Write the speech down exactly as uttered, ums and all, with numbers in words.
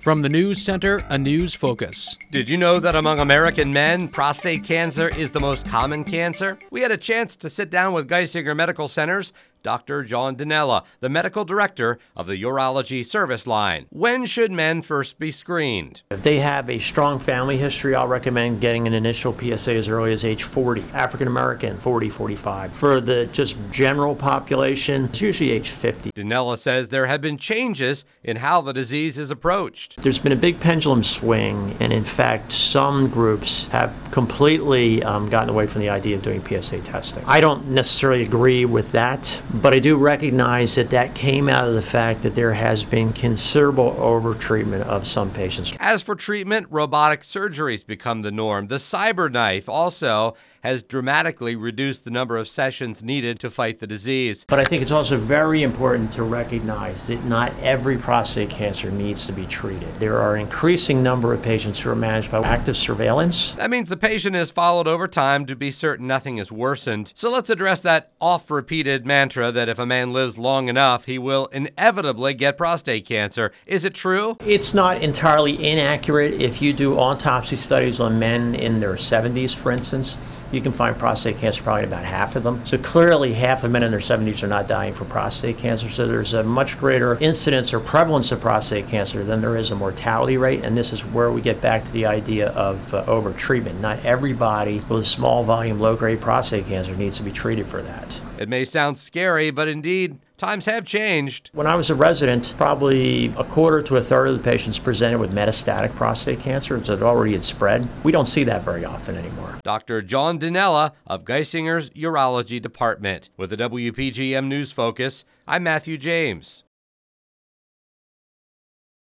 From the News Center, a news focus. Did you know that among American men, prostate cancer is the most common cancer? We had a chance to sit down with Geisinger Medical Center's Doctor John Dinella, the medical director of the Urology Service Line. When should men first be screened? If they have a strong family history, I'll recommend getting an initial P S A as early as age forty. African American, forty, forty-five. For the just general population, it's usually age fifty. Dinella says there have been changes in how the disease is approached. There's been a big pendulum swing, and in fact, some groups have completely um, gotten away from the idea of doing P S A testing. I don't necessarily agree with that, but I do recognize that that came out of the fact that there has been considerable overtreatment of some patients. As for treatment, robotic surgeries become the norm. The CyberKnife also has dramatically reduced the number of sessions needed to fight the disease. But I think it's also very important to recognize that not every prostate cancer needs to be treated. There are an increasing number of patients who are managed by active surveillance. That means the patient is followed over time to be certain nothing is worsened. So let's address that oft-repeated mantra that if a man lives long enough, he will inevitably get prostate cancer. Is it true? It's not entirely inaccurate. If you do autopsy studies on men in their seventies, for instance, you can find prostate cancer probably in about half of them. So clearly half of men in their seventies are not dying from prostate cancer. So there's a much greater incidence or prevalence of prostate cancer than there is a mortality rate. And this is where we get back to the idea of uh, overtreatment. Not everybody with small volume, low grade prostate cancer needs to be treated for that. It may sound scary, but indeed, times have changed. When I was a resident, probably a quarter to a third of the patients presented with metastatic prostate cancer, so it already had spread. We don't see that very often anymore. Doctor John Dinella of Geisinger's Urology Department. With the W P G M News Focus, I'm Matthew James.